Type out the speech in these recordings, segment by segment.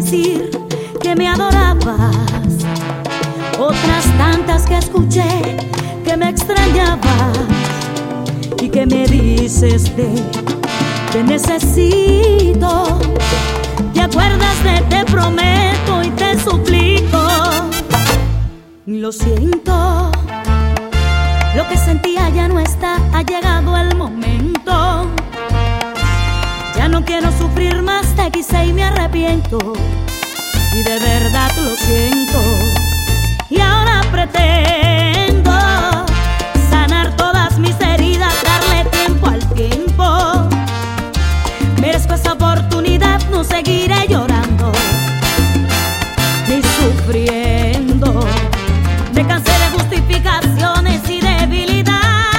decir que me adorabas, otras tantas que escuché que me extrañabas y que me dices te necesito. ¿Te acuerdas de te prometo y te suplico? Lo siento, lo que sentía ya no está, ha llegado el momento. Ya no quiero sufrir más, te quise y me arrepiento, y de verdad lo siento. Y ahora pretendo sanar todas mis heridas, darle tiempo al tiempo. Merezco esa oportunidad, no seguiré llorando ni sufriendo. Me cansé de justificaciones y debilidades.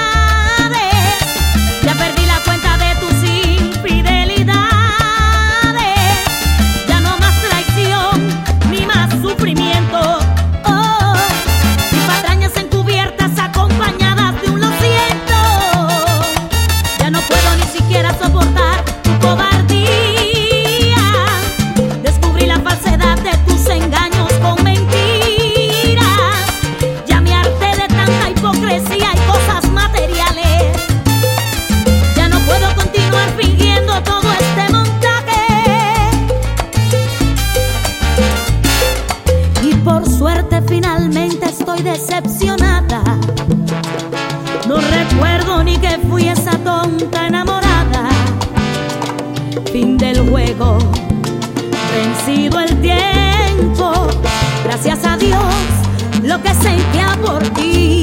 Ya perdí la cuenta de tus infidelidades. Ya no más traición ni más sufrimiento. Oh, ni patrañas encubiertas acompañadas de un lo siento. Ya no puedo ni siquiera soportar tu cobardía. Descubrí la falsedad de tus engaños con mentiras. Hipocresía y cosas materiales. Ya no puedo continuar fingiendo todo este montaje. Y por suerte finalmente estoy decepcionada. No recuerdo ni que fui esa tonta enamorada. Fin del juego, vencido el tiempo. Gracias a Dios, lo que sentía por ti